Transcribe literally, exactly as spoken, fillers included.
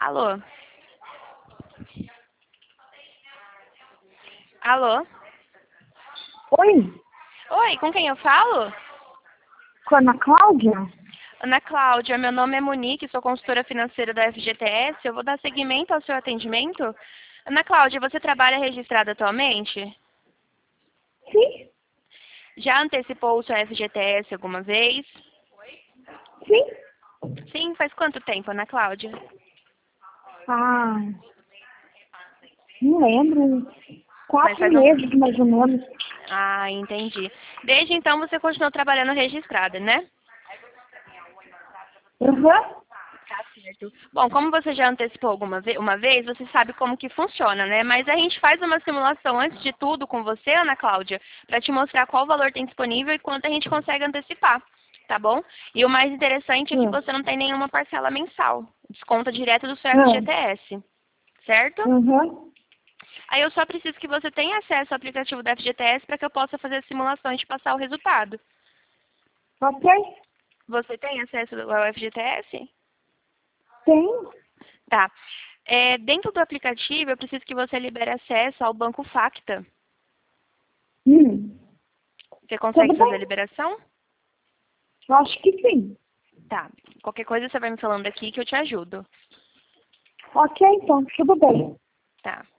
Alô? Alô? Oi, Oi, com quem eu falo? com a Ana Cláudia? Ana Cláudia, meu nome é Monique, sou consultora financeira da F G T S. Eu vou dar seguimento ao seu atendimento. Ana Cláudia, você trabalha registrada atualmente? Sim, Já antecipou o seu F G T S alguma vez? sim. Sim, faz quanto tempo, Ana Cláudia? Ah, não lembro. Mas Quatro faz um... meses, mais ou menos. Ah, entendi. Desde então você continuou trabalhando registrada, né? Aham. Tá certo. Bom, como você já antecipou alguma ve uma vez, você sabe como que funciona, né? Mas a gente faz uma simulação antes de tudo com você, Ana Cláudia, para te mostrar qual valor tem disponível e quanto a gente consegue antecipar, tá bom? E o mais interessante é que Ah, você não tem nenhuma parcela mensal. Desconta direto do seu ah, F G T S, certo? aham. Aí eu só preciso que você tenha acesso ao aplicativo da F G T S para que eu possa fazer a simulação e te passar o resultado. Ok, Você tem acesso ao F G T S? tem. Tá. É, dentro do aplicativo, eu preciso que você libere acesso ao Banco Facta. Hum, Você consegue tudo fazer a bem. liberação? Eu acho que sim. Tá. Qualquer coisa você vai me falando aqui que eu te ajudo. Ok, então, tudo bem. Tá.